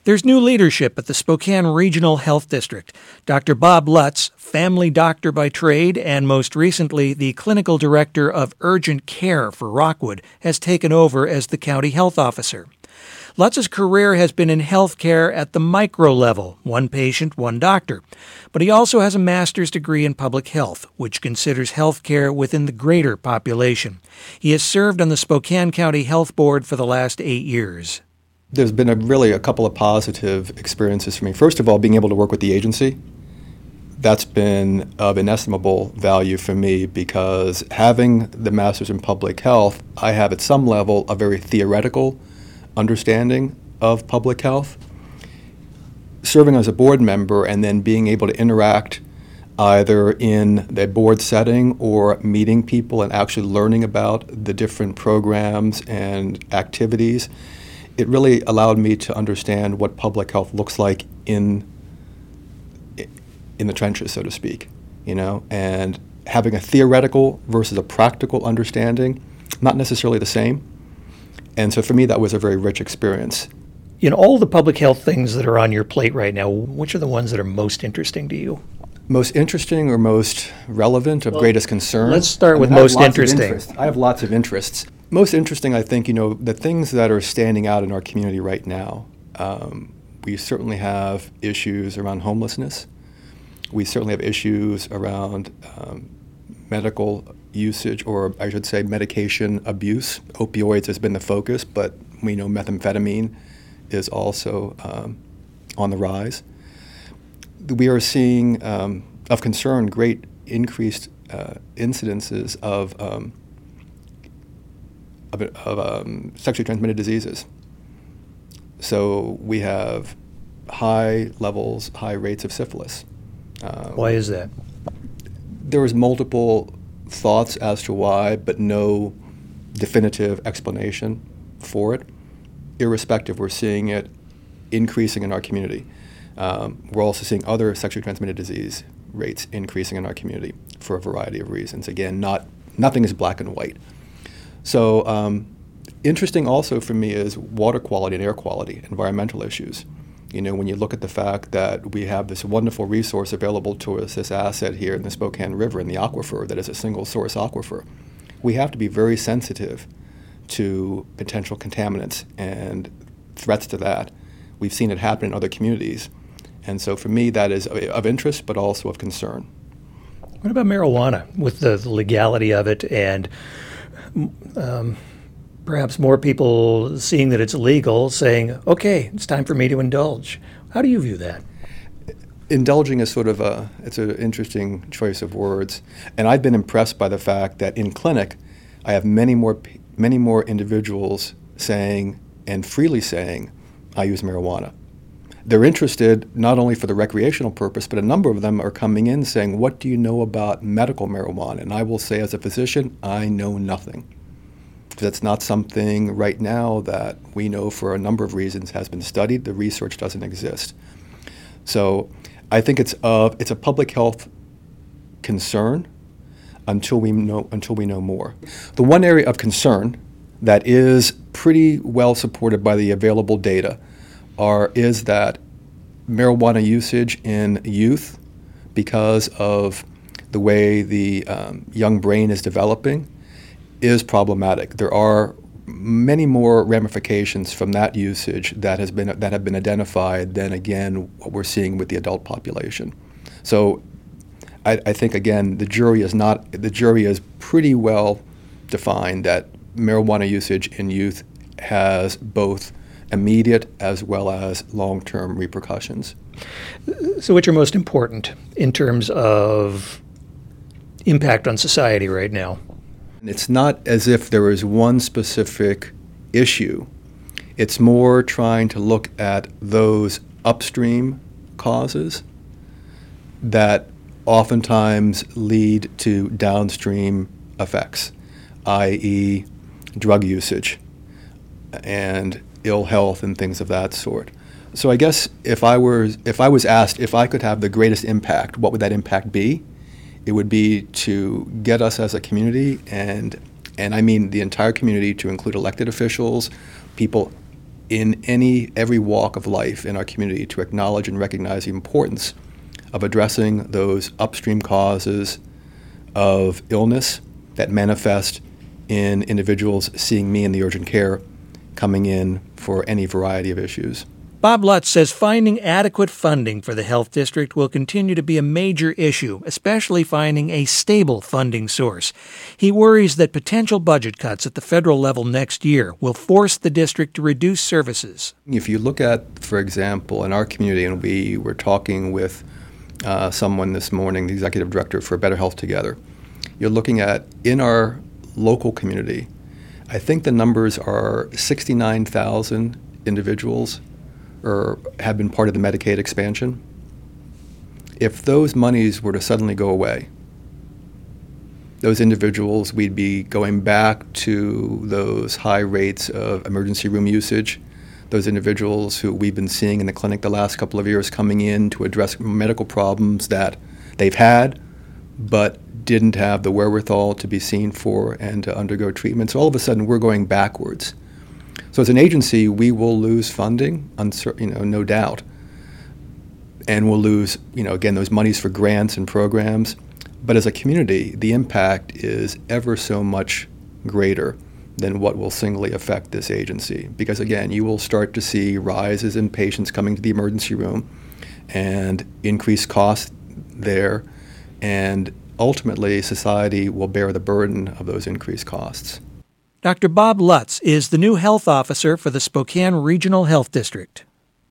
There's new leadership at the Spokane Regional Health District. Dr. Bob Lutz, family doctor by trade and most recently the clinical director of urgent care for Rockwood, has taken over as the county health officer. Lutz's career has been in healthcare at the micro level, one patient, one doctor. But he also has a master's degree in public health, which considers healthcare within the greater population. He has served on the Spokane County Health Board for the last 8 years. There's been a couple of positive experiences for me. First of all, being able to work with the agency. That's been of inestimable value for me because having the master's in public health, I have at some level a very theoretical understanding of public health. Serving as a board member and then being able to interact either in the board setting or meeting people and actually learning about the different programs and activities, it really allowed me to understand what public health looks like in the trenches, so to speak, and having a theoretical versus a practical understanding, not necessarily the same. And so for me, that was a very rich experience. In all the public health things that are on your plate right now, which are the ones that are most interesting to you? Most interesting or most relevant, of greatest concern? Let's start with most interesting. I have lots of interests. Most interesting, I think, the things that are standing out in our community right now. We certainly have issues around homelessness. We certainly have issues around medical usage, or I should say medication abuse. Opioids has been the focus, but we know methamphetamine is also on the rise. We are seeing, of concern, great increased incidences of sexually transmitted diseases. So we have high rates of syphilis. Why is that? There was multiple thoughts as to why, but no definitive explanation for it. Irrespective, we're seeing it increasing in our community. We're also seeing other sexually transmitted disease rates increasing in our community for a variety of reasons. Again, nothing is black and white. So interesting also for me is water quality and air quality, environmental issues. When you look at the fact that we have this wonderful resource available to us, this asset here in the Spokane River, in the aquifer, that is a single source aquifer, we have to be very sensitive to potential contaminants and threats to that. We've seen it happen in other communities. And so for me, that is of interest, but also of concern. What about marijuana, with the legality of it and perhaps more people seeing that it's illegal, saying, okay, it's time for me to indulge? How do you view that? Indulging is it's an interesting choice of words. And I've been impressed by the fact that in clinic, I have many more individuals saying, and freely saying, I use marijuana. They're interested not only for the recreational purpose, but a number of them are coming in saying, what do you know about medical marijuana? And I will say as a physician, I know nothing. That's not something right now that we know for a number of reasons has been studied. The research doesn't exist. So I think it's a public health concern until we know more. The one area of concern that is pretty well supported by the available data is that marijuana usage in youth, because of the way the young brain is developing, is problematic. There are many more ramifications from that usage that have been identified than, again, what we're seeing with the adult population. So I think, again, the jury is pretty well defined that marijuana usage in youth has both immediate as well as long-term repercussions. So which are most important in terms of impact on society right now? It's not as if there is one specific issue. It's more trying to look at those upstream causes that oftentimes lead to downstream effects, i.e. drug usage and ill health and things of that sort. So I guess if I was asked if I could have the greatest impact, what would that impact be? It would be to get us as a community, and I mean the entire community, to include elected officials, people in every walk of life in our community to acknowledge and recognize the importance of addressing those upstream causes of illness that manifest in individuals seeing me in the urgent care coming in for any variety of issues. Bob Lutz says finding adequate funding for the health district will continue to be a major issue, especially finding a stable funding source. He worries that potential budget cuts at the federal level next year will force the district to reduce services. If you look at, for example, in our community, and we were talking with someone this morning, the executive director for Better Health Together, you're looking at, in our local community, I think the numbers are 69,000 individuals or have been part of the Medicaid expansion. If those monies were to suddenly go away, those individuals, we'd be going back to those high rates of emergency room usage, those individuals who we've been seeing in the clinic the last couple of years coming in to address medical problems that they've had but didn't have the wherewithal to be seen for and to undergo treatment. So all of a sudden we're going backwards. So as an agency, we will lose funding, no doubt, and we'll lose, again, those monies for grants and programs. But as a community, the impact is ever so much greater than what will singly affect this agency. Because again, you will start to see rises in patients coming to the emergency room and increased costs there, and ultimately society will bear the burden of those increased costs. Dr. Bob Lutz is the new health officer for the Spokane Regional Health District.